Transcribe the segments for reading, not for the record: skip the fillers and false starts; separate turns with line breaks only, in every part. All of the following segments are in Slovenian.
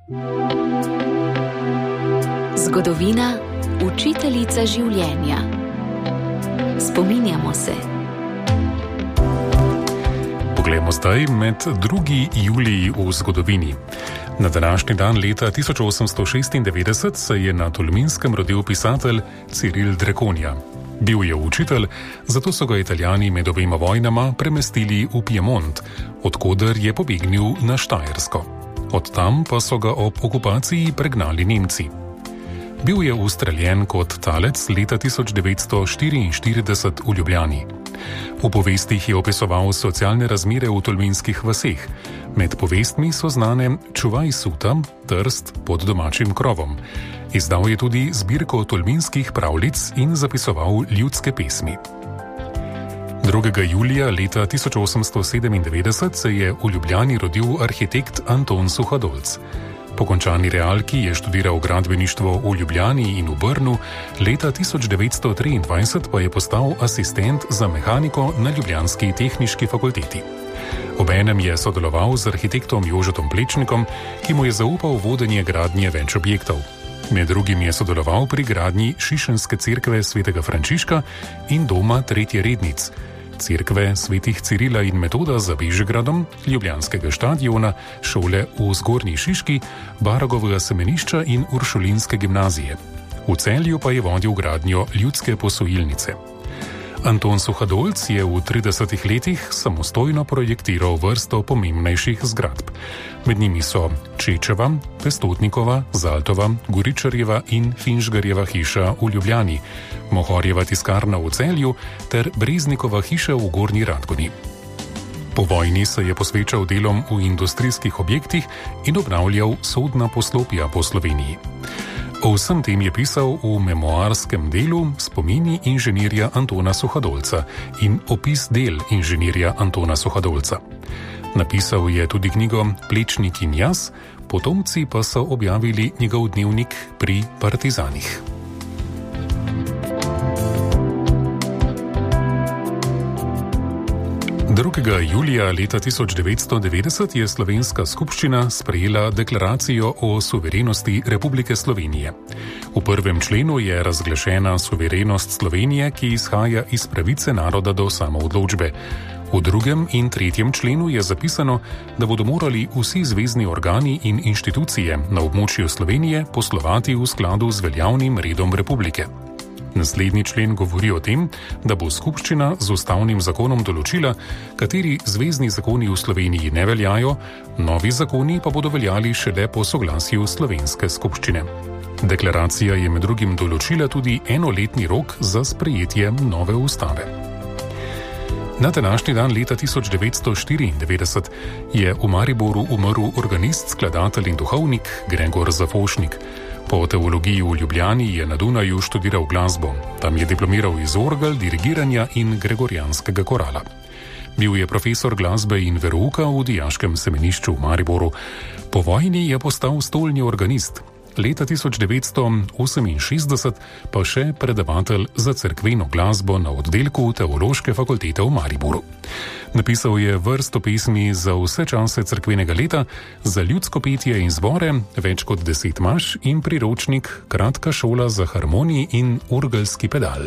Zgodovina, učiteljica življenja. Spominjamo se.
Poglejmo zdaj med 2. julij v zgodovini. Na današnji dan leta 1896 se je na Tolminskem rodil pisatelj Ciril Dragonja. Bil je učitelj, zato so ga Italijani med obema vojnama premestili v Piemont, odkoder je pobegnil na Štajersko. Od tam pa so ga ob okupaciji pregnali Nemci. Bil je ustreljen kot talec leta 1944 v Ljubljani. V povestih je opisoval socialne razmere v tolminskih vaseh. Med povestmi so znane Čuvaj suta, Trst pod domačim krovom. Izdal je tudi zbirko tolminskih pravljic in zapisoval ljudske pesmi. 2. julija leta 1897 se je v Ljubljani rodil arhitekt Anton Suhadolc. Po končani realki je študiral gradbeništvo v Ljubljani in v Brnu, leta 1923 pa je postal asistent za mehaniko na ljubljanski tehniški fakulteti. Obenem je sodeloval z arhitektom Jožetom Plečnikom, ki mu je zaupal vodenje gradnje več objektov. Med drugim je sodeloval pri gradnji Šišenske cerkve svetega Frančiška in doma Tretje rednic, cerkve svetih Cirila in Metoda za Bežigradom, ljubljanskega štadiona, šole v Zgornji Šiški, Baragovega semenišča in Uršulinske gimnazije. V Celju pa je vodil gradnjo ljudske posojilnice. Anton Suhadolc je v 30 letih samostojno projektiral vrsto pomembnejših zgradb. Med njimi so Čečeva, Pestotnikova, Zaltova, Goričarjeva in Finžgarjeva hiša v Ljubljani, Mohorjeva tiskarna v Celju ter Breznikova hiša v Gornji Radgoni. Po vojni se je posvečal delom v industrijskih objektih in obnavljal sodna poslopja po Sloveniji. O vsem tem je pisal v memoarskem delu Spomini inženirja Antona Suhadolca in opis del inženirja Antona Suhadolca. Napisal je tudi knjigo Plečnik in jaz, potomci pa so objavili njegov dnevnik pri partizanih. Drugega julija leta 1990 je Slovenska skupščina sprejela deklaracijo o suverenosti Republike Slovenije. V 1. členu je razglašena suverenost Slovenije, ki izhaja iz pravice naroda do samoodločbe. V 2. in 3. členu je zapisano, da bodo morali vsi zvezni organi in inštitucije na območju Slovenije poslovati v skladu z veljavnim redom republike. Naslednji člen govori o tem, da bo skupščina z ustavnim zakonom določila, kateri zvezni zakoni v Sloveniji ne veljajo, novi zakoni pa bodo veljali šele po soglasju slovenske skupščine. Deklaracija je med drugim določila tudi enoletni rok za sprejetje nove ustave. Na današnji dan leta 1994 je v Mariboru umrl organist, skladatelj in duhovnik Gregor Zafošnik. Po teologiji v Ljubljani je na Dunaju študiral glasbo. Tam je diplomiral iz orgel, dirigiranja in gregorijanskega korala. Bil je profesor glasbe in verouka v dijaškem semenišču v Mariboru. Po vojni je postal stolni organist. Leta 1968 pa še predavatelj za cerkveno glasbo na oddelku Teološke fakultete v Mariboru. Napisal je vrsto pesmi za vse čase cerkvenega leta, za ljudsko petje in zbore, več kot 10 maš in priročnik Kratka šola za harmonij in orgelski pedal.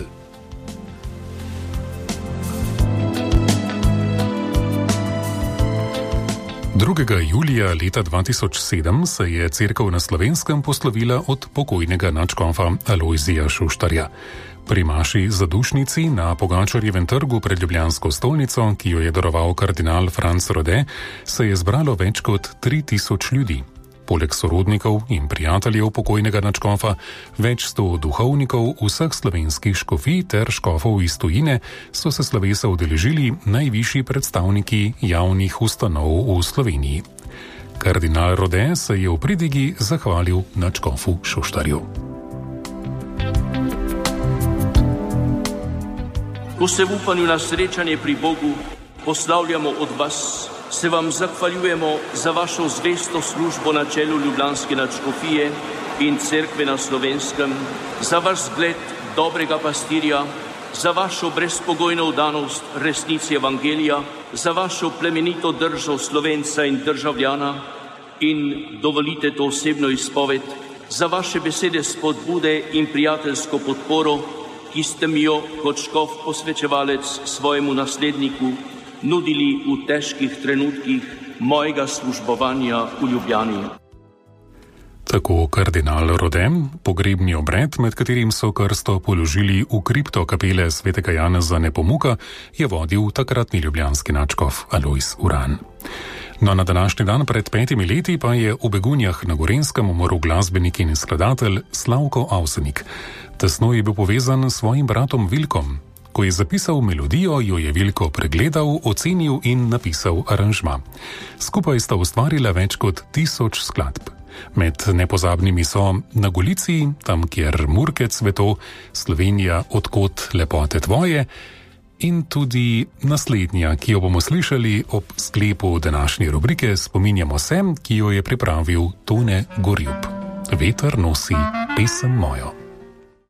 Drugega julija leta 2007 se je cerkev na Slovenskem poslovila od pokojnega nadškofa Alojzija Šuštarja. Pri maši zadušnici na Pogačarjevem trgu pred ljubljansko stolnico, ki jo je daroval kardinal Franc Rode, se je zbralo več kot 3000 ljudi. Poleg sorodnikov in prijateljev pokojnega nadškofa, več 100 duhovnikov vseh slovenskih škofij ter škofov iz tujine so se slovesa udeležili najvišji predstavniki javnih ustanov v Sloveniji. Kardinal Rode se je v pridigi zahvalil nadškofu Šuštarju.
Ko se v upanju na srečanje pri Bogu poslavljamo od vas, se vam zahvaljujemo za vašo zvesto službo na čelu ljubljanske nadškofije in cerkve na Slovenskem, za vaš zgled dobrega pastirja, za vašo brezpogojno vdanost resnici evangelija, za vašo plemenito držo Slovenca in državljana, in dovolite to osebno izpoved, za vaše besede spodbude in prijateljsko podporo, ki ste mi jo kot škof posvečevalec svojemu nasledniku nudili v težkih trenutkih mojega službovanja v Ljubljani.
Tako kardinal Rode, pogrebni obred, med katerim so krsto položili v kripto kapele svetega Janeza Nepomuka, je vodil takratni ljubljanski nadškof Alojz Uran. No, na današnji dan pred 5 leti pa je v Begunjah na Gorenjskem umrl glasbenik in skladatelj Slavko Avsenik. Tesno je bil povezan s svojim bratom Vilkom. Ko je zapisal melodijo, jo je Vilko pregledal, ocenil in napisal aranžma. Skupaj sta ustvarila več kot 1000 skladb. Med nepozabnimi so Na Golici, Tam, kjer murke cveto, Slovenija, odkot lepote tvoje in tudi naslednja, ki jo bomo slišali ob sklepu današnje rubrike Spominjamo se, ki jo je pripravil Tone Gorjup. Veter nosi pesem mojo.